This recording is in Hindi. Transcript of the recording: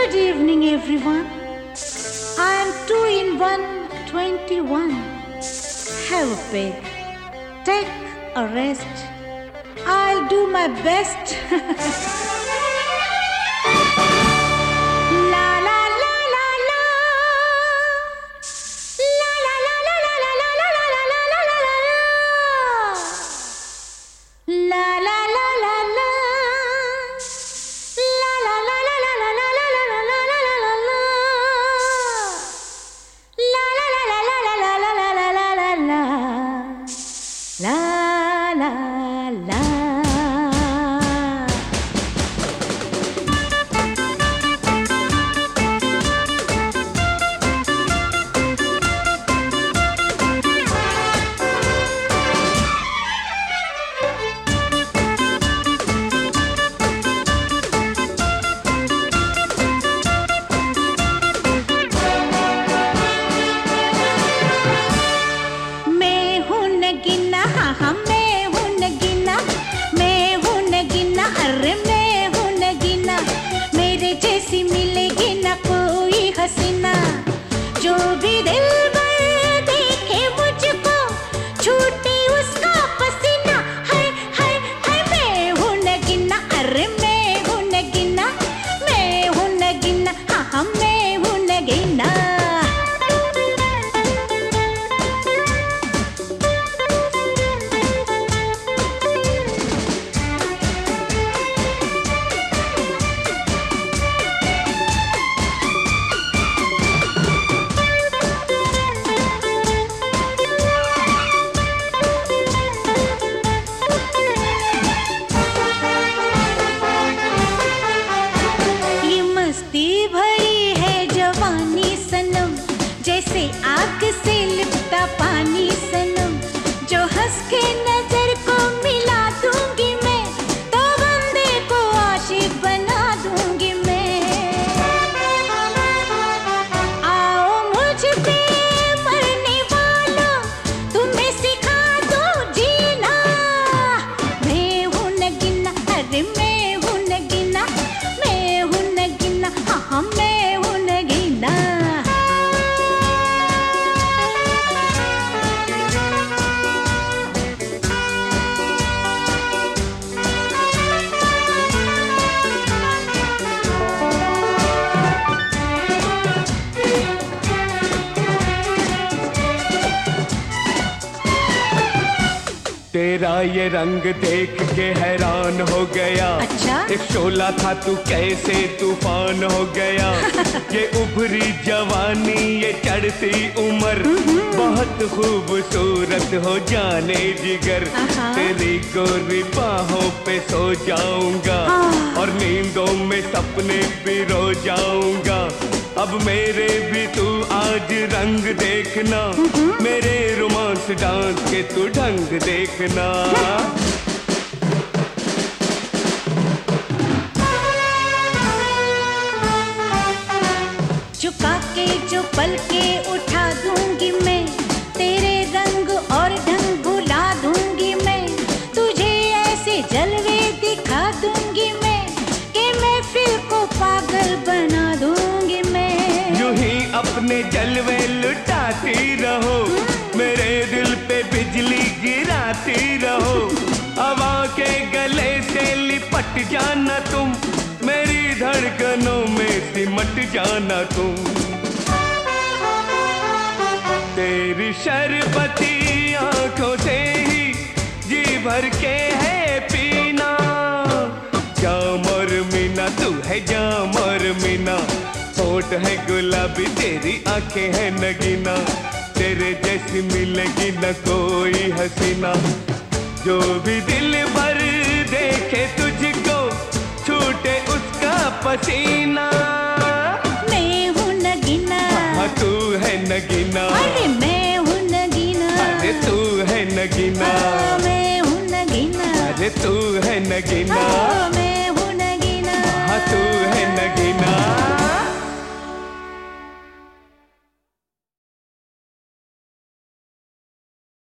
Good evening, everyone. I am 2 in 1, 21. Have a peg. Take a rest. I'll do my best. La la la la la. La la la la la la la la la la la la la la. La la la la la. La la la la la la la la la la la la la la. La la la la la la la la la la la la. La la la. हसीना जो भी दिल भर देखे मुझको छूटे उसका पसीना है मैं हूँ नगीना अरे मैं हूँ नगीना मैं हूँ नगीना हाँ मैं हूँ नगीना भरी है जवानी सनम जैसे आग से लिपटा पानी सनम जो हंस के नजर को मिला दूंगी मैं तो बंदे को आशिक बना दूंगी मैं आओ मुझ पे मरने वालों तुम्हें सिखा दूं जीना मैं हूँ नगीना अरे मैं हूँ नगीना मैं हूँ नगीना हाँ मैं हूँ नगीना तेरा ये रंग देख के हैरान हो गया अच्छा? एक शोला था तू कैसे तूफान हो गया ये उभरी जवानी ये चढ़ती उम्र बहुत खूबसूरत हो जाने जिगर तेरी गोरी बाहों पे सो जाऊंगा और नींदों में सपने पिरो जाऊंगा अब मेरे भी तू आज रंग देखना मेरे रोमांस डांस के तू ढंग देखना झुका के जो पल के उठा दूंगी मैं तेरे रंग और ढंग भुला दूंगी मैं तुझे ऐसे जलवे दिखा दूंगी मैं कि महफिल को पागल बना दूंगी मैं यूं ही अपने जलवे लुटाती रहो मेरे दिल पे बिजली गिराती रहो हवा के गले से लिपट जाना तुम मेरी धड़कनों में सिमट जाना तुम तेरी शरबती आंखों से ही जी भर के है पीना जामर मीना तू है जामर मीना होठ है गुलाबी तेरी आंखें है नगीना तेरे जैसी मिलेगी न कोई हसीना जो भी दिल भर देखे तुझको छूटे उसका पसीना मैं हूँ नगीना हाँ तू है नगीना अरे मैं हूँ नगीना अरे तू है नगीना मैं हूँ नगीना अरे तू है नगीना